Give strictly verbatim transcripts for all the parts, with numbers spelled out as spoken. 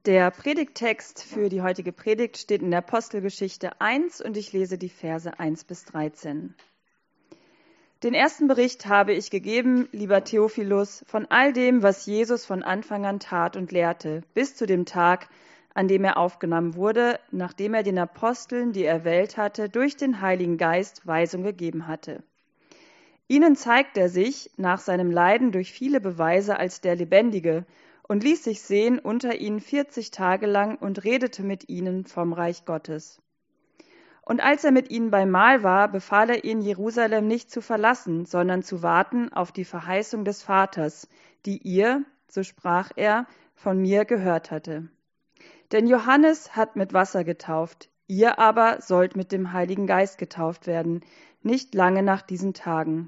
Der Predigttext für die heutige Predigt steht in der Apostelgeschichte eins und ich lese die Verse eins bis dreizehn. Den ersten Bericht habe ich gegeben, lieber Theophilus, von all dem, was Jesus von Anfang an tat und lehrte, bis zu dem Tag, an dem er aufgenommen wurde, nachdem er den Aposteln, die er erwählt hatte, durch den Heiligen Geist Weisung gegeben hatte. Ihnen zeigt er sich nach seinem Leiden durch viele Beweise als der Lebendige und ließ sich sehen unter ihnen vierzig Tage lang und redete mit ihnen vom Reich Gottes. Und als er mit ihnen beim Mahl war, befahl er ihnen, Jerusalem nicht zu verlassen, sondern zu warten auf die Verheißung des Vaters, die ihr, so sprach er, von mir gehört hatte. Denn Johannes hat mit Wasser getauft, ihr aber sollt mit dem Heiligen Geist getauft werden, nicht lange nach diesen Tagen.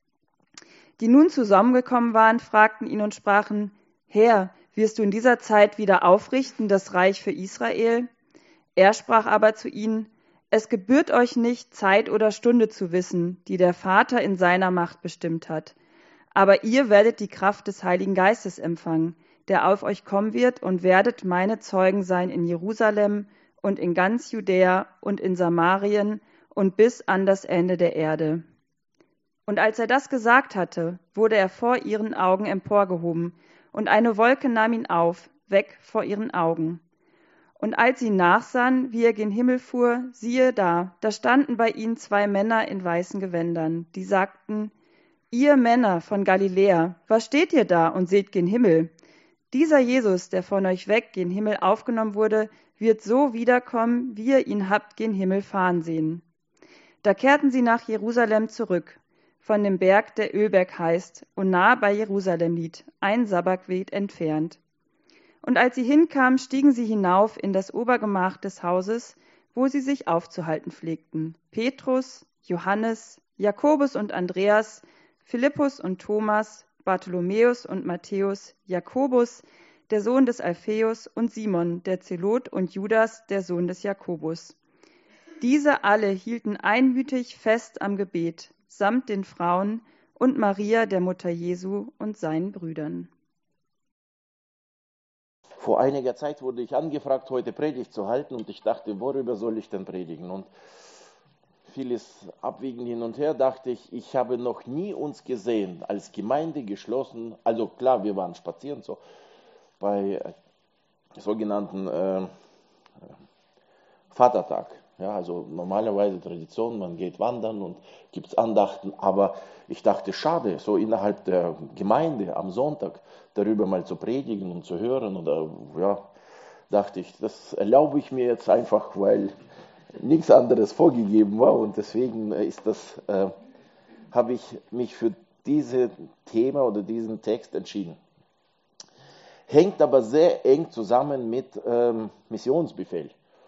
Die nun zusammengekommen waren, fragten ihn und sprachen, Herr, wirst du in dieser Zeit wieder aufrichten, das Reich für Israel? Er sprach aber zu ihnen, es gebührt euch nicht, Zeit oder Stunde zu wissen, die der Vater in seiner Macht bestimmt hat. Aber ihr werdet die Kraft des Heiligen Geistes empfangen, der auf euch kommen wird, und werdet meine Zeugen sein in Jerusalem und in ganz Judäa und in Samarien und bis an das Ende der Erde. Und als er das gesagt hatte, wurde er vor ihren Augen emporgehoben, und eine Wolke nahm ihn auf, weg vor ihren Augen. Und als sie nachsahen, wie er gen Himmel fuhr, siehe da, da standen bei ihnen zwei Männer in weißen Gewändern, die sagten, ihr Männer von Galiläa, was steht ihr da und seht gen Himmel? Dieser Jesus, der von euch weg gen Himmel aufgenommen wurde, wird so wiederkommen, wie ihr ihn habt gen Himmel fahren sehen. Da kehrten sie nach Jerusalem zurück, von dem Berg, der Ölberg heißt, und nahe bei Jerusalem liegt, ein Sabbat weit entfernt. Und als sie hinkamen, stiegen sie hinauf in das Obergemach des Hauses, wo sie sich aufzuhalten pflegten. Petrus, Johannes, Jakobus und Andreas, Philippus und Thomas, Bartholomäus und Matthäus, Jakobus, der Sohn des Alpheus, und Simon, der Zelot, und Judas, der Sohn des Jakobus. Diese alle hielten einmütig fest am Gebet, samt den Frauen und Maria, der Mutter Jesu, und seinen Brüdern. Vor einiger Zeit wurde ich angefragt, heute Predigt zu halten, und ich dachte, worüber soll ich denn predigen? Und vieles abwiegend hin und her dachte ich, ich habe noch nie uns gesehen, als Gemeinde geschlossen, also klar, wir waren spazieren so bei sogenannten äh, Vatertag. Ja, also normalerweise Tradition, man geht wandern und gibt Andachten, aber ich dachte, schade, so innerhalb der Gemeinde am Sonntag darüber mal zu predigen und zu hören, oder ja, dachte ich, das erlaube ich mir jetzt einfach, weil nichts anderes vorgegeben war, und deswegen ist das, äh, habe ich mich für dieses Thema oder diesen Text entschieden. Hängt aber sehr eng zusammen mit ähm, Missionsbefehl.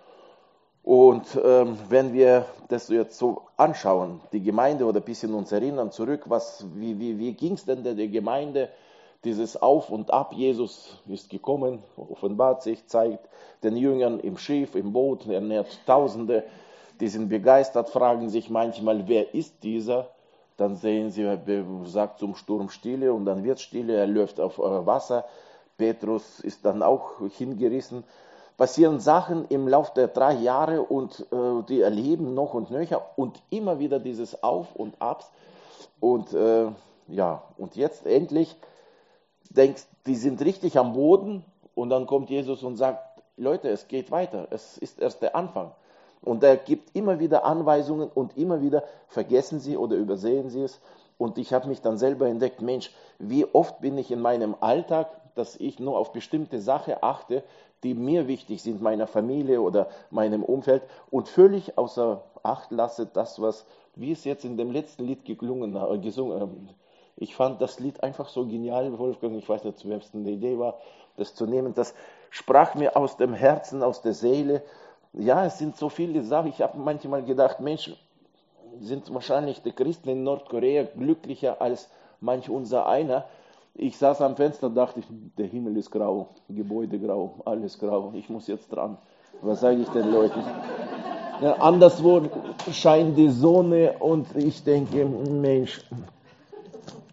Und ähm, wenn wir das jetzt so anschauen, die Gemeinde, oder ein bisschen uns erinnern zurück, was, wie, wie, wie ging es denn der, der Gemeinde, dieses Auf und Ab, Jesus ist gekommen, offenbart sich, zeigt den Jüngern im Schiff, im Boot, ernährt Tausende, die sind begeistert, fragen sich manchmal, wer ist dieser? Dann sehen sie, er sagt zum Sturm Stille, und dann wird Stille, er läuft auf Wasser, Petrus ist dann auch hingerissen. Passieren Sachen im Laufe der drei Jahre, und äh, die erleben noch und nöcher und immer wieder dieses Auf und Abs. Und äh, ja, und jetzt endlich denkst, die sind richtig am Boden, und dann kommt Jesus und sagt, Leute, es geht weiter, es ist erst der Anfang. Und er gibt immer wieder Anweisungen, und immer wieder vergessen sie oder übersehen sie es. Und ich habe mich dann selber entdeckt, Mensch, wie oft bin ich in meinem Alltag, dass ich nur auf bestimmte Sachen achte, die mir wichtig sind, meiner Familie oder meinem Umfeld, und völlig außer Acht lasse das, was, wie es jetzt in dem letzten Lied geklungen, äh, gesungen. Äh, ich fand das Lied einfach so genial, Wolfgang, ich weiß nicht, wer es eine Idee war, das zu nehmen. Das sprach mir aus dem Herzen, aus der Seele. Ja, es sind so viele Sachen. Ich habe manchmal gedacht, Mensch, sind wahrscheinlich die Christen in Nordkorea glücklicher als manch unser einer. Ich saß am Fenster und dachte, der Himmel ist grau, Gebäude grau, alles grau, ich muss jetzt dran. Was sage ich den Leuten? Ja, anderswo scheint die Sonne, und ich denke, Mensch,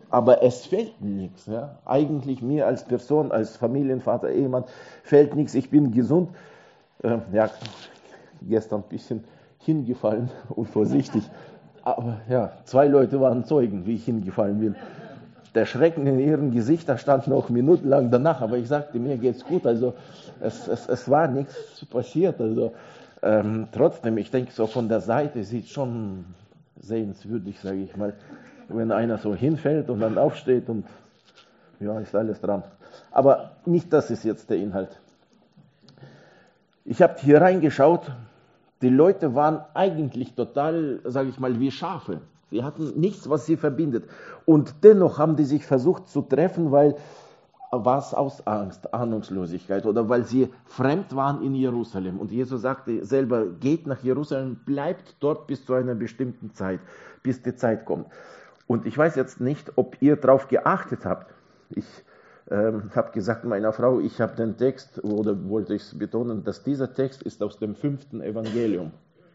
Aber es fällt nichts. Ja? Eigentlich mir als Person, als Familienvater, Ehemann, fällt nichts. Ich bin gesund. Äh, ja, gestern ein bisschen hingefallen, unvorsichtig. Aber ja, zwei Leute waren Zeugen, wie ich hingefallen bin. Der Schrecken in ihren Gesichtern stand noch minutenlang danach, aber ich sagte, mir geht's gut. Also es, es, es war nichts passiert. Also ähm, trotzdem, ich denke, so von der Seite sieht schon sehenswürdig, sage ich mal, wenn einer so hinfällt und dann aufsteht und ja, ist alles dran. Aber nicht das ist jetzt der Inhalt. Ich habe hier reingeschaut, die Leute waren eigentlich total, sage ich mal, wie Schafe. Sie hatten nichts, was sie verbindet. Und dennoch haben die sich versucht zu treffen, weil was aus Angst, Ahnungslosigkeit oder weil sie fremd waren in Jerusalem. Und Jesus sagte selber, geht nach Jerusalem, bleibt dort bis zu einer bestimmten Zeit, bis die Zeit kommt. Und ich weiß jetzt nicht, ob ihr darauf geachtet habt. Ich ähm, habe gesagt meiner Frau, ich habe den Text, oder wollte ich es betonen, dass dieser Text ist aus dem fünften Evangelium.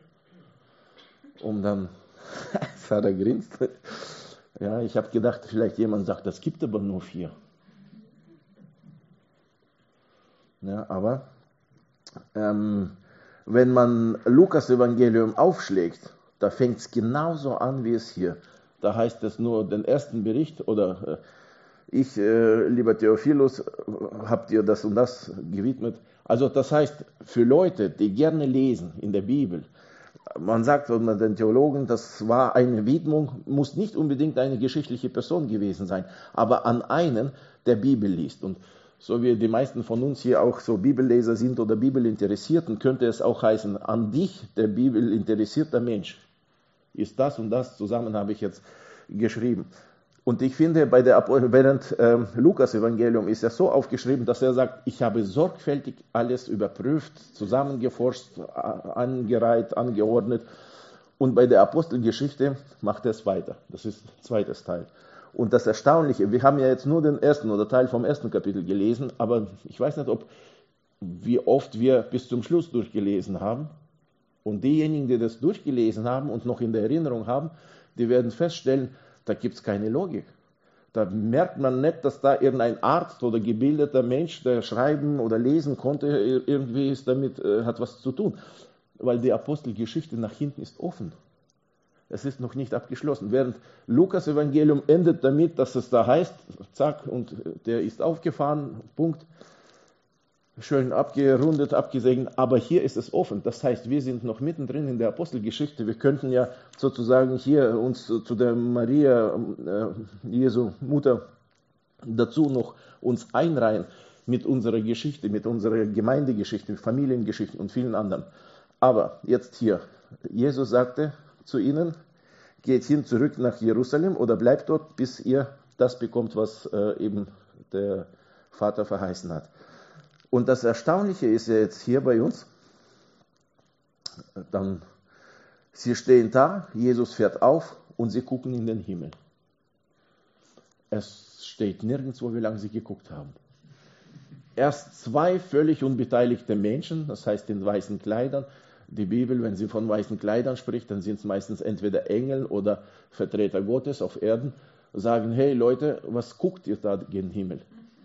Um dann, das hat er grinst. Ja, ich habe gedacht, vielleicht jemand sagt, das gibt aber nur vier. Ja, aber ähm, wenn man Lukas Evangelium aufschlägt, da fängt es genauso an, wie es hier. Da heißt es nur den ersten Bericht oder äh, ich, äh, lieber Theophilus, äh, habt ihr das und das gewidmet. Also das heißt, für Leute, die gerne lesen in der Bibel, man sagt unter den Theologen, das war eine Widmung, muss nicht unbedingt eine geschichtliche Person gewesen sein, aber an einen, der Bibel liest. Und so wie die meisten von uns hier auch so Bibelleser sind oder Bibelinteressierten, könnte es auch heißen, an dich, der Bibelinteressierter Mensch, ist das und das zusammen habe ich jetzt geschrieben. Und ich finde, bei der, während ähm, Lukas Evangelium ist er so aufgeschrieben, dass er sagt, ich habe sorgfältig alles überprüft, zusammengeforscht, angereiht, angeordnet. Und bei der Apostelgeschichte macht er es weiter. Das ist zweites Teil. Und das Erstaunliche, wir haben ja jetzt nur den ersten oder Teil vom ersten Kapitel gelesen, aber ich weiß nicht, ob wie oft wir bis zum Schluss durchgelesen haben. Und diejenigen, die das durchgelesen haben und noch in der Erinnerung haben, die werden feststellen, da gibt es keine Logik. Da merkt man nicht, dass da irgendein Arzt oder gebildeter Mensch, der schreiben oder lesen konnte, irgendwie ist damit, äh, hat was zu tun. Weil die Apostelgeschichte nach hinten ist offen. Es ist noch nicht abgeschlossen. Während Lukas Evangelium endet damit, dass es da heißt, zack, und der ist aufgefahren, Punkt. Schön abgerundet, abgesegnet, aber hier ist es offen. Das heißt, wir sind noch mittendrin in der Apostelgeschichte. Wir könnten ja sozusagen hier uns zu der Maria, äh, Jesu Mutter, dazu noch uns einreihen mit unserer Geschichte, mit unserer Gemeindegeschichte, Familiengeschichte und vielen anderen. Aber jetzt hier, Jesus sagte zu ihnen, geht hin zurück nach Jerusalem oder bleibt dort, bis ihr das bekommt, was äh, eben der Vater verheißen hat. Und das Erstaunliche ist ja jetzt hier bei uns, dann, sie stehen da, Jesus fährt auf und sie gucken in den Himmel. Es steht nirgendwo, wie lange sie geguckt haben. Erst zwei völlig unbeteiligte Menschen, das heißt in weißen Kleidern. Die Bibel, wenn sie von weißen Kleidern spricht, dann sind es meistens entweder Engel oder Vertreter Gottes auf Erden, sagen, hey Leute, was guckt ihr da gen Himmel?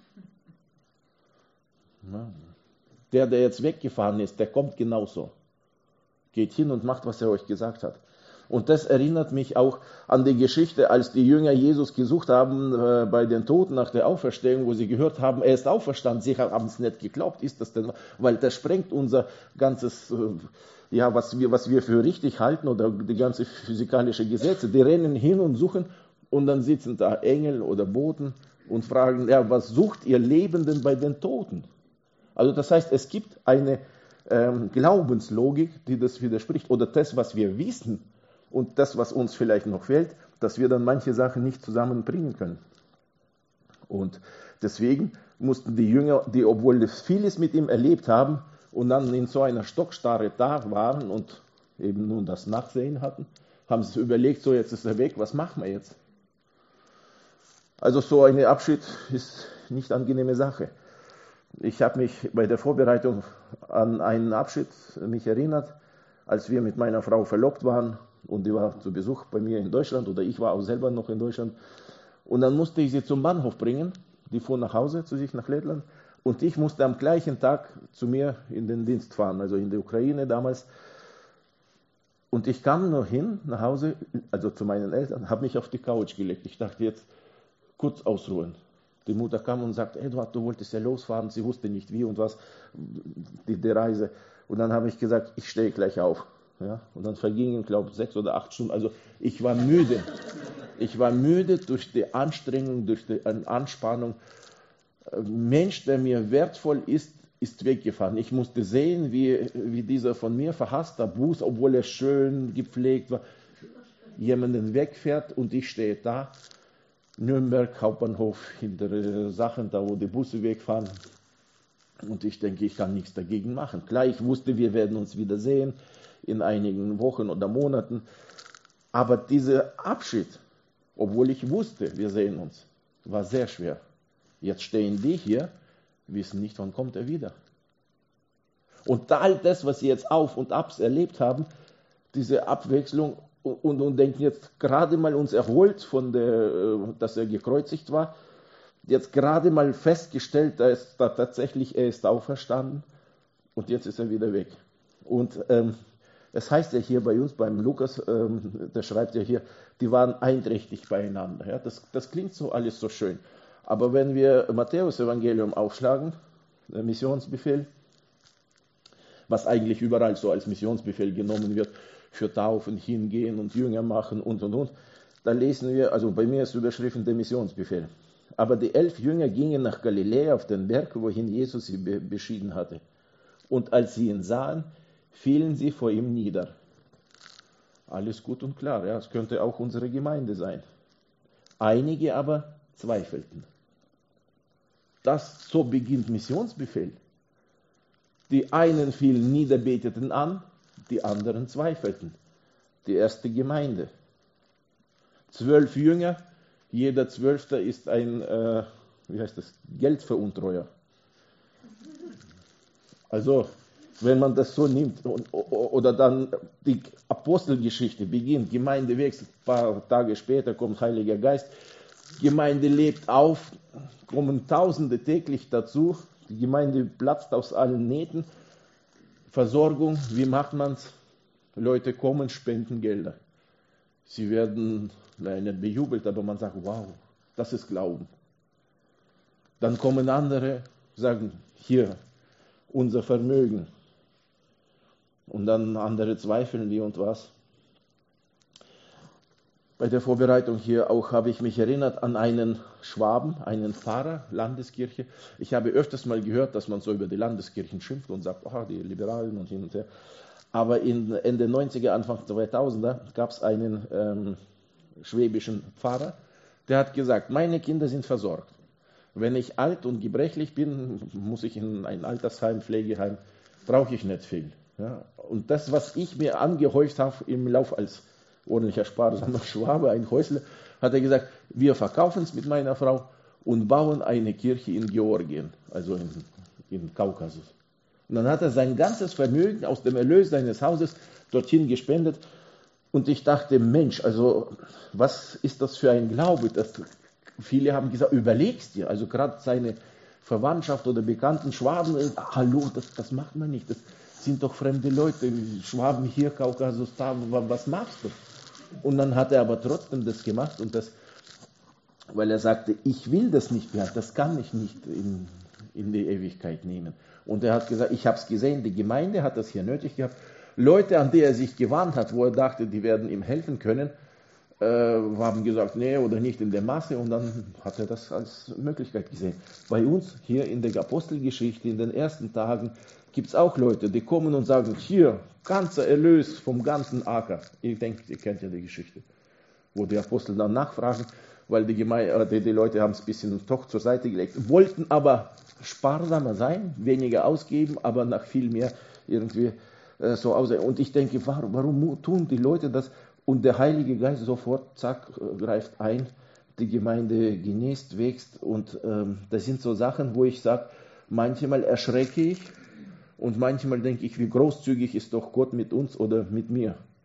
Der, der jetzt weggefahren ist, der kommt genauso. Geht hin und macht, was er euch gesagt hat. Und das erinnert mich auch an die Geschichte, als die Jünger Jesus gesucht haben äh, bei den Toten nach der Auferstehung, wo sie gehört haben, er ist auferstanden. Sie haben es nicht geglaubt. Ist das denn? Weil das sprengt unser ganzes, äh, ja, was wir, was wir für richtig halten oder die ganze physikalische Gesetze. Die rennen hin und suchen und dann sitzen da Engel oder Boten und fragen, ja, was sucht ihr Lebenden bei den Toten? Also das heißt, es gibt eine ähm, Glaubenslogik, die das widerspricht. Oder das, was wir wissen und das, was uns vielleicht noch fehlt, dass wir dann manche Sachen nicht zusammenbringen können. Und deswegen mussten die Jünger, die, obwohl sie vieles mit ihm erlebt haben und dann in so einer Stockstarre da waren und eben nun das Nachsehen hatten, haben sie überlegt, so jetzt ist er weg, was machen wir jetzt? Also so ein Abschied ist nicht eine angenehme Sache. Ich habe mich bei der Vorbereitung an einen Abschied mich erinnert, als wir mit meiner Frau verlobt waren und die war zu Besuch bei mir in Deutschland oder ich war auch selber noch in Deutschland Und dann musste ich sie zum Bahnhof bringen. Die fuhr nach Hause zu sich nach Lettland. Und ich musste am gleichen Tag zu mir in den Dienst fahren, also in der Ukraine damals. Und ich kam nur hin, nach Hause, also zu meinen Eltern, habe mich auf die Couch gelegt. Ich dachte jetzt kurz ausruhen. Die Mutter kam und sagte, Eduard, du wolltest ja losfahren. Sie wusste nicht wie und was, die, die Reise. Und dann habe ich gesagt, ich stehe gleich auf. Ja? Und dann vergingen, glaube ich, sechs oder acht Stunden. Also ich war müde. Ich war müde durch die Anstrengung, durch die Anspannung. Ein Mensch, der mir wertvoll ist, ist weggefahren. Ich musste sehen, wie, wie dieser von mir verhasste Bus, obwohl er schön gepflegt war, jemanden wegfährt und ich stehe da. Nürnberg, Hauptbahnhof, hintere Sachen, da wo die Busse wegfahren. Und ich denke, ich kann nichts dagegen machen. Klar, ich wusste, wir werden uns wiedersehen in einigen Wochen oder Monaten. Aber dieser Abschied, obwohl ich wusste, wir sehen uns, war sehr schwer. Jetzt stehen die hier, wissen nicht, wann kommt er wieder. Und all das, was sie jetzt auf und abs erlebt haben, diese Abwechslung und, und, und denken jetzt gerade mal uns erholt, von der, dass er gekreuzigt war, jetzt gerade mal festgestellt, dass da tatsächlich er ist auferstanden und jetzt ist er wieder weg. Und ähm, es heißt ja hier bei uns, beim Lukas, ähm, der schreibt ja hier, die waren einträchtig beieinander. Ja? Das, das klingt so alles so schön. Aber wenn wir Matthäus-Evangelium aufschlagen, der Missionsbefehl, was eigentlich überall so als Missionsbefehl genommen wird, für Taufen, hingehen und Jünger machen und und und, da lesen wir, also bei mir ist überschrieben der Missionsbefehl. Aber die elf Jünger gingen nach Galiläa auf den Berg, wohin Jesus sie be- beschieden hatte. Und als sie ihn sahen, fielen sie vor ihm nieder. Alles gut und klar, ja, es könnte auch unsere Gemeinde sein. Einige aber zweifelten. Das, so beginnt Missionsbefehl. Die einen fielen nieder, beteten an, die anderen zweifelten. Die erste Gemeinde. Zwölf Jünger, jeder Zwölfte ist ein, äh, wie heißt das, Geldveruntreuer. Also, wenn man das so nimmt, und, oder dann die Apostelgeschichte beginnt, Gemeinde wächst, ein paar Tage später kommt Heiliger Geist, Gemeinde lebt auf, kommen Tausende täglich dazu, die Gemeinde platzt aus allen Nähten. Versorgung, wie macht man es? Leute kommen, spenden Gelder. Sie werden nicht bejubelt, aber man sagt, wow, das ist Glauben. Dann kommen andere, sagen, hier, unser Vermögen. Und dann andere zweifeln wie und was. Bei der Vorbereitung hier auch habe ich mich erinnert an einen Schwaben, einen Pfarrer, Landeskirche. Ich habe öfters mal gehört, dass man so über die Landeskirchen schimpft und sagt, oh, die Liberalen und hin und her. Aber in Ende neunziger, Anfang zweitausender gab es einen ähm, schwäbischen Pfarrer, der hat gesagt, meine Kinder sind versorgt. Wenn ich alt und gebrechlich bin, muss ich in ein Altersheim, Pflegeheim, brauche ich nicht viel. Ja? Und das, was ich mir angehäuft habe im Lauf als ordentlicher sparsamer Schwabe, ein Häusle, hat er gesagt, wir verkaufen es mit meiner Frau und bauen eine Kirche in Georgien, also in, in Kaukasus. Und dann hat er sein ganzes Vermögen aus dem Erlös seines Hauses dorthin gespendet. Und ich dachte, Mensch, also was ist das für ein Glaube? Das, viele haben gesagt, überlegst dir, also gerade seine Verwandtschaft oder bekannten Schwaben, hallo, das, das macht man nicht, das sind doch fremde Leute, Schwaben hier, Kaukasus da, was machst du? Und dann hat er aber trotzdem das gemacht, und das, weil er sagte, ich will das nicht mehr, das kann ich nicht in, in die Ewigkeit nehmen. Und er hat gesagt, ich habe es gesehen, die Gemeinde hat das hier nötig gehabt. Leute, an die er sich gewarnt hat, wo er dachte, die werden ihm helfen können, äh, haben gesagt, nee, oder nicht in der Masse, und dann hat er das als Möglichkeit gesehen. Bei uns hier in der Apostelgeschichte, in den ersten Tagen, gibt es auch Leute, die kommen und sagen, hier, ganzer Erlös vom ganzen Acker. Ich denke, ihr kennt ja die Geschichte, wo die Apostel dann nachfragen, weil die, Gemeinde, die, die Leute haben es ein bisschen doch zur Seite gelegt, wollten aber sparsamer sein, weniger ausgeben, aber nach viel mehr irgendwie äh, so aussehen. Und ich denke, warum, warum tun die Leute das? Und der Heilige Geist sofort, zack, greift ein, die Gemeinde genießt, wächst. Und ähm, das sind so Sachen, wo ich sage, manchmal erschrecke ich und manchmal denke ich, wie großzügig ist doch Gott mit uns oder mit mir.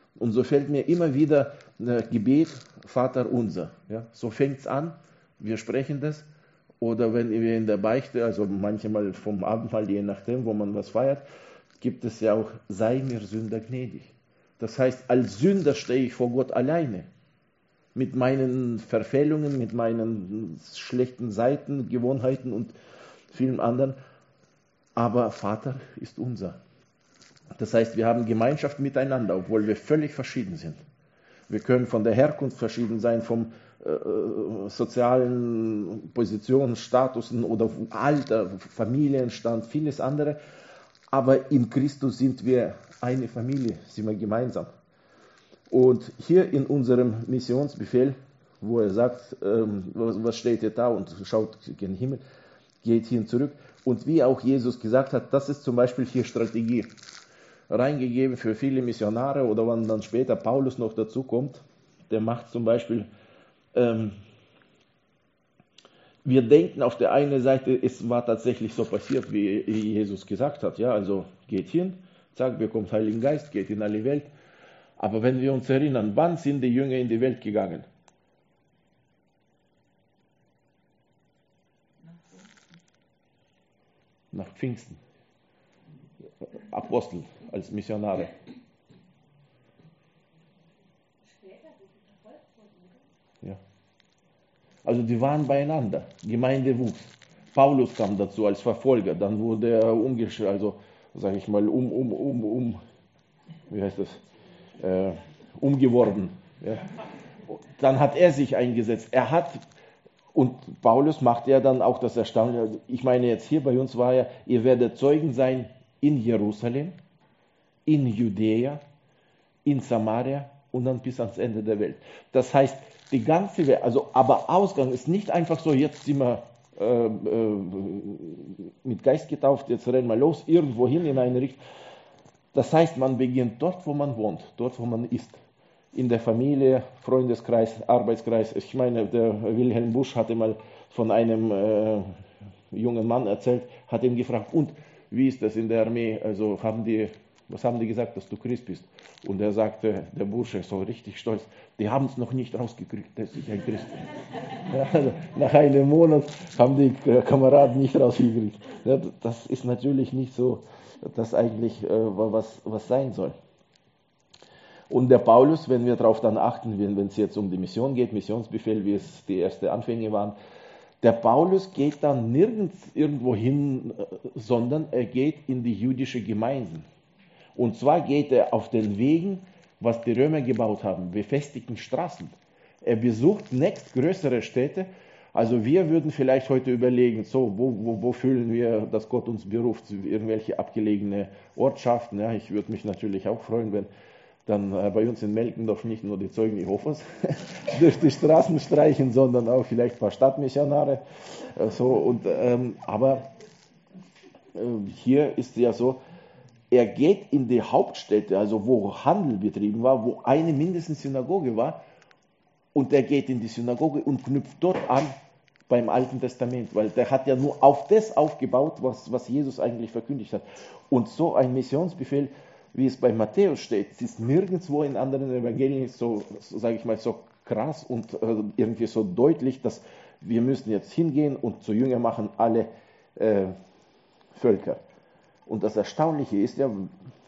Und so fällt mir immer wieder äh, Gebet, Vater unser. Ja? So fängt es an, wir sprechen das. Oder wenn wir in der Beichte, also manchmal vom Abendmahl, je nachdem, wo man was feiert, gibt es ja auch, sei mir Sünder gnädig. Das heißt, als Sünder stehe ich vor Gott alleine. Mit meinen Verfehlungen, mit meinen schlechten Seiten, Gewohnheiten und vielen anderen. Aber Vater ist unser. Das heißt, wir haben Gemeinschaft miteinander, obwohl wir völlig verschieden sind. Wir können von der Herkunft verschieden sein, vom äh, sozialen Positionen, Statusen oder Alter, Familienstand, vieles andere. Aber in Christus sind wir eine Familie, sind wir gemeinsam. Und hier in unserem Missionsbefehl, wo er sagt, ähm, was steht hier da und schaut gen Himmel, geht hin zurück. Und wie auch Jesus gesagt hat, das ist zum Beispiel hier Strategie. Reingegeben für viele Missionare oder wenn dann später Paulus noch dazu kommt, der macht zum Beispiel, ähm, wir denken auf der einen Seite, es war tatsächlich so passiert, wie Jesus gesagt hat, ja, also geht hin, zack, bekommt Heiligen Geist, geht in alle Welt. Aber wenn wir uns erinnern, wann sind die Jünger in die Welt gegangen? Nach Pfingsten. Apostel als Missionare. Ja. Also die waren beieinander. Gemeinde wuchs. Paulus kam dazu als Verfolger. Dann wurde er umgeschrieben, also sage ich mal, um, um, um, um, wie heißt das? Äh, umgeworben. Ja. Dann hat er sich eingesetzt. Er hat, und Paulus macht ja dann auch das Erstaunliche, ich meine jetzt hier bei uns war ja, ihr werdet Zeugen sein in Jerusalem, in Judäa, in Samaria und dann bis ans Ende der Welt. Das heißt, die ganze Welt, also, aber Ausgang ist nicht einfach so, jetzt sind wir äh, äh, mit Geist getauft, jetzt rennen wir los, irgendwo hin in eine Richtung. Das heißt, man beginnt dort, wo man wohnt, dort, wo man ist. In der Familie, Freundeskreis, Arbeitskreis. Ich meine, der Wilhelm Busch hatte mal von einem äh, jungen Mann erzählt, hat ihn gefragt, und wie ist das in der Armee? Also haben die, was haben die gesagt, dass du Christ bist? Und er sagte, der Bursche, so richtig stolz, die haben es noch nicht rausgekriegt, dass ich ein Christ bin. Ja, also nach einem Monat haben die Kameraden nicht rausgekriegt. Ja, das ist natürlich nicht so, das eigentlich äh, was, was sein soll. Und der Paulus, wenn wir darauf dann achten, wenn es jetzt um die Mission geht, Missionsbefehl, wie es die ersten Anfänge waren, der Paulus geht dann nirgends irgendwo hin, sondern er geht in die jüdische Gemeinden. Und zwar geht er auf den Wegen, was die Römer gebaut haben, befestigten Straßen. Er besucht nächstgrößere Städte. Also wir würden vielleicht heute überlegen, so, wo, wo, wo fühlen wir, dass Gott uns beruft, irgendwelche abgelegene Ortschaften. Ja, ich würde mich natürlich auch freuen, wenn dann äh, bei uns in Melkendorf nicht nur die Zeugen Jehovas durch die Straßen streichen, sondern auch vielleicht ein paar Stadtmissionare. Äh, so, und, ähm, aber äh, hier ist ja so, er geht in die Hauptstädte, also wo Handel betrieben war, wo eine mindestens Synagoge war, und er geht in die Synagoge und knüpft dort an beim Alten Testament, weil der hat ja nur auf das aufgebaut, was, was Jesus eigentlich verkündigt hat. Und so ein Missionsbefehl, wie es bei Matthäus steht, es ist nirgendwo in anderen Evangelien so, so sage ich mal, so krass und äh, irgendwie so deutlich, dass wir müssen jetzt hingehen und zu Jünger machen alle äh, Völker. Und das Erstaunliche ist ja,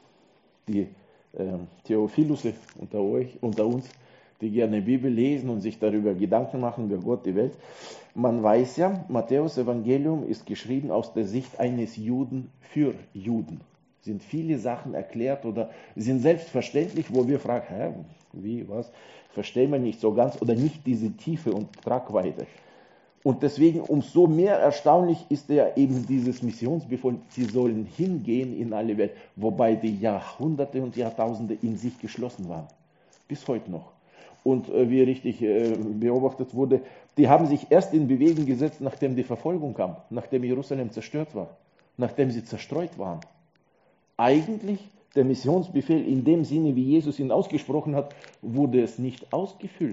die äh, Theophilusse unter euch, unter uns, die gerne Bibel lesen und sich darüber Gedanken machen, über Gott, die Welt. Man weiß ja, Matthäus Evangelium ist geschrieben aus der Sicht eines Juden für Juden. Sind viele Sachen erklärt oder sind selbstverständlich, wo wir fragen, hä, wie, was, verstehen wir nicht so ganz oder nicht diese Tiefe und Tragweite. Und deswegen umso mehr erstaunlich ist ja eben dieses Missionsbefehl, sie sollen hingehen in alle Welt, wobei die Jahrhunderte und Jahrtausende in sich geschlossen waren, bis heute noch. Und äh, wie richtig äh, beobachtet wurde, die haben sich erst in Bewegung gesetzt, nachdem die Verfolgung kam, nachdem Jerusalem zerstört war, nachdem sie zerstreut waren. Eigentlich der Missionsbefehl in dem Sinne, wie Jesus ihn ausgesprochen hat, wurde es nicht ausgefüllt.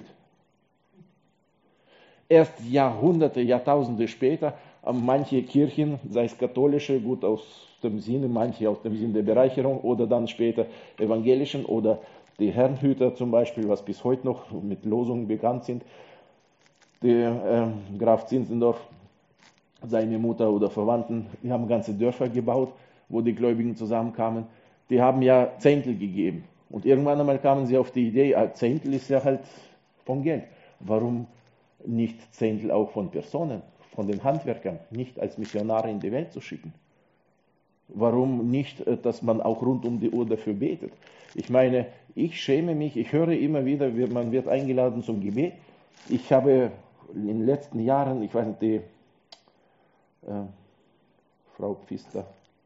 Erst Jahrhunderte, Jahrtausende später, manche Kirchen, sei es katholische, gut aus dem Sinne, manche aus dem Sinne der Bereicherung oder dann später evangelischen oder die Herrnhüter zum Beispiel, was bis heute noch mit Losungen bekannt sind, der äh, Graf Zinzendorf, seine Mutter oder Verwandten, die haben ganze Dörfer gebaut, wo die Gläubigen zusammenkamen. Die haben ja Zehntel gegeben. Und irgendwann einmal kamen sie auf die Idee, ah, Zehntel ist ja halt von Geld. Warum nicht Zehntel auch von Personen, von den Handwerkern, nicht als Missionare in die Welt zu schicken? Warum nicht, dass man auch rund um die Uhr dafür betet? Ich meine, ich schäme mich, ich höre immer wieder, man wird eingeladen zum Gebet. Ich habe in den letzten Jahren, ich weiß nicht, die äh, Frau Pfister,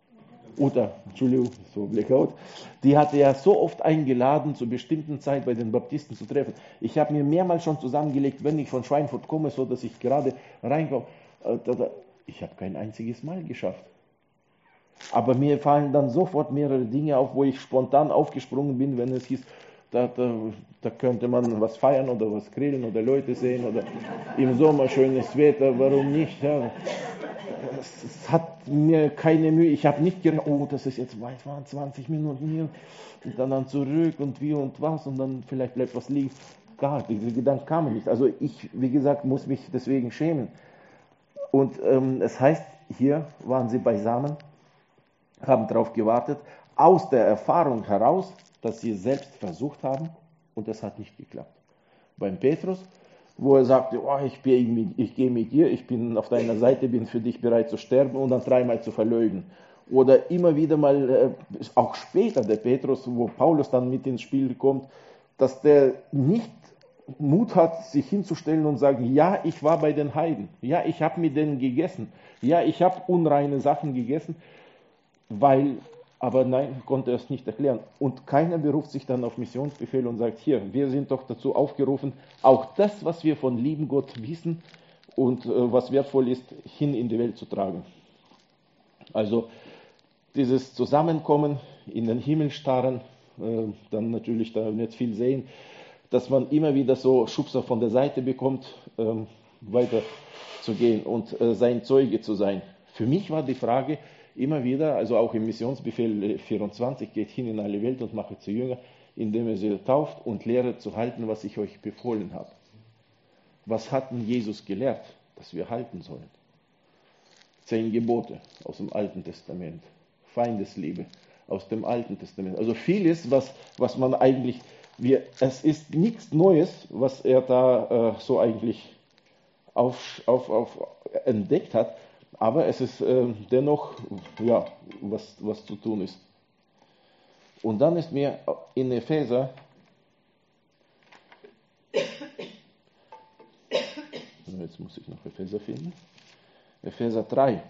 Uta, Entschuldigung, so Blackout, die hatte ja so oft eingeladen, zu bestimmten Zeit bei den Baptisten zu treffen. Ich habe mir mehrmals schon zusammengelegt, wenn ich von Schweinfurt komme, so dass ich gerade reinkomme. Äh, ich habe kein einziges Mal geschafft. Aber mir fallen dann sofort mehrere Dinge auf, wo ich spontan aufgesprungen bin, wenn es hieß, da, da, da könnte man was feiern oder was grillen oder Leute sehen oder im Sommer schönes Wetter, warum nicht? Ja. Es, es hat mir keine Mühe, ich habe nicht gedacht, oh, das ist jetzt weit, waren zwanzig Minuten hier und dann, dann zurück und wie und was und dann vielleicht bleibt was liegen. Gar, diese Gedanken kamen nicht. Also ich, wie gesagt, muss mich deswegen schämen. Und ähm, es heißt, hier waren sie beisammen, haben darauf gewartet, aus der Erfahrung heraus, dass sie es selbst versucht haben und das hat nicht geklappt. Beim Petrus, wo er sagte, oh, ich, bin, ich gehe mit dir, ich bin auf deiner Seite, bin für dich bereit zu sterben und dann dreimal zu verleugnen. Oder immer wieder mal, auch später der Petrus, wo Paulus dann mit ins Spiel kommt, dass der nicht Mut hat, sich hinzustellen und sagen, ja, ich war bei den Heiden, ja, ich habe mit denen gegessen, ja, ich habe unreine Sachen gegessen, weil, aber nein, konnte er es nicht erklären. Und keiner beruft sich dann auf Missionsbefehl und sagt, hier, wir sind doch dazu aufgerufen, auch das, was wir von lieben Gott wissen und äh, was wertvoll ist, hin in die Welt zu tragen. Also dieses Zusammenkommen, in den Himmel starren, äh, dann natürlich da nicht viel sehen, dass man immer wieder so Schubser von der Seite bekommt, äh, weiter zu gehen und äh, sein Zeuge zu sein. Für mich war die Frage, immer wieder, also auch im Missionsbefehl vierundzwanzig, geht hin in alle Welt und mache zu Jünger, indem ihr sie tauft und lehret zu halten, was ich euch befohlen habe. Was hat denn Jesus gelehrt, dass wir halten sollen? Zehn Gebote aus dem Alten Testament, Feindesliebe aus dem Alten Testament. Also vieles, was, was man eigentlich, wir, es ist nichts Neues, was er da äh, so eigentlich auf, auf, auf entdeckt hat, aber es ist äh, dennoch, ja, was, was zu tun ist. Und dann ist mir in Epheser, jetzt muss ich noch Epheser finden, Epheser drei,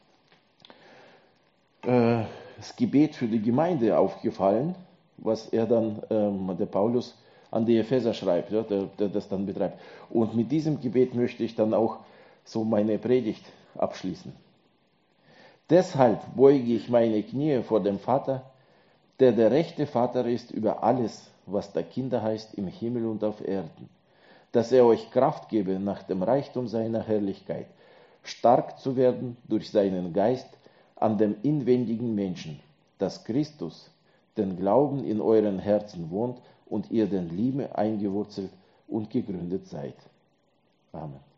äh, das Gebet für die Gemeinde aufgefallen, was er dann, ähm, der Paulus, an die Epheser schreibt, ja, der, der das dann betreibt. Und mit diesem Gebet möchte ich dann auch so meine Predigt abschließen. Deshalb beuge ich meine Knie vor dem Vater, der der rechte Vater ist über alles, was da Kinder heißt im Himmel und auf Erden, dass er euch Kraft gebe, nach dem Reichtum seiner Herrlichkeit, stark zu werden durch seinen Geist an dem inwendigen Menschen, dass Christus den Glauben in euren Herzen wohnt und ihr den Liebe eingewurzelt und gegründet seid. Amen.